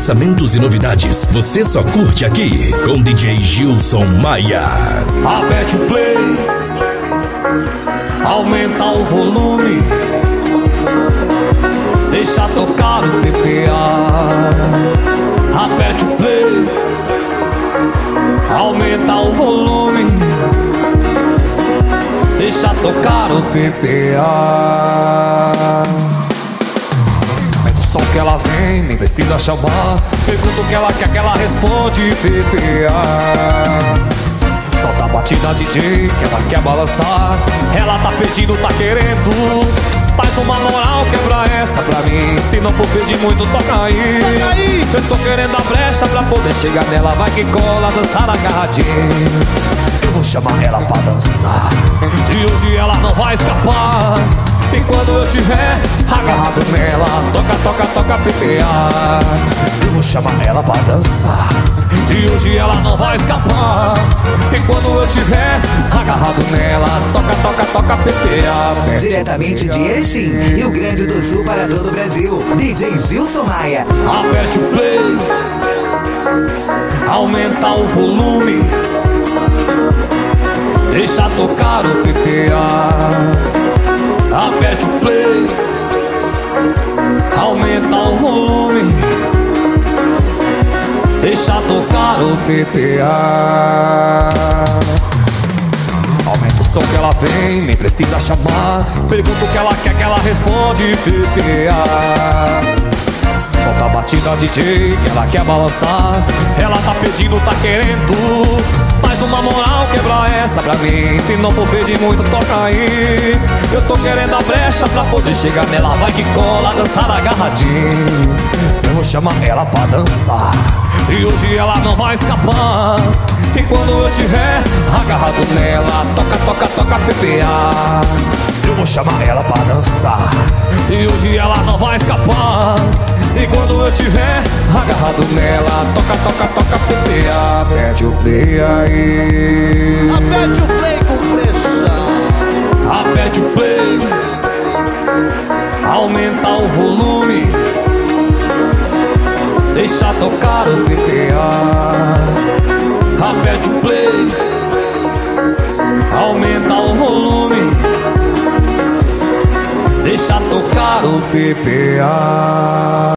lançamentos e novidades, você só curte aqui com DJ Gilson Maia. Aperte o play, aumenta o volume, deixa tocar o PPA. Aperte o play, aumenta o volume, deixa tocar o PPA. Aumenta o som que ela vem, nem precisa chamar. Pergunta o que ela quer que ela responde, PPA. Solta a batida DJ, que ela quer balançar. Ela tá pedindo, tá querendo. Faz uma moral, quebra essa pra mim. Se não for pedir muito, toca aí. Eu tô querendo a brecha pra poder chegar nela. Vai que cola, dançar agarradinho. Eu vou chamar ela pra dançar. De hoje ela não vai escapar. E quando eu tiver agarrado nela, toca, toca, toca PPA. Eu vou chamar ela pra dançar. De hoje ela não vai escapar. E quando eu tiver agarrado nela, toca, toca, toca PPA. Diretamente de Erechim, Rio Grande do Sul para todo o Brasil, DJ Gilson Maia. Aperte o play, aumenta o volume, deixa tocar o PPA. Aperte o play, aumenta o volume, deixa tocar o PPA. Aumenta o som que ela vem, nem precisa chamar. Pergunta o que ela quer que ela responde, PPA. Solta a batida DJ, que ela quer balançar. Ela tá pedindo, tá querendo. Faz uma moral, quebra essa pra mim. Se não for pedir muito, toca aí. Eu tô querendo a brecha pra poder chegar nela. Vai que cola, dançar agarradinho. Eu vou chamar ela pra dançar. E hoje ela não vai escapar. E quando eu tiver agarrado nela, toca, toca, toca PPA. Eu vou chamar ela pra dançar. E hoje ela não vai escapar. E quando eu tiver agarrado nela, toca, toca, toca PPA. Aperte o play aí. Aperte o play com pressão. Aperte o play, aumenta o volume, deixa tocar o PPA. Aperte o play, aumenta o volume, deixa tocar o PPA.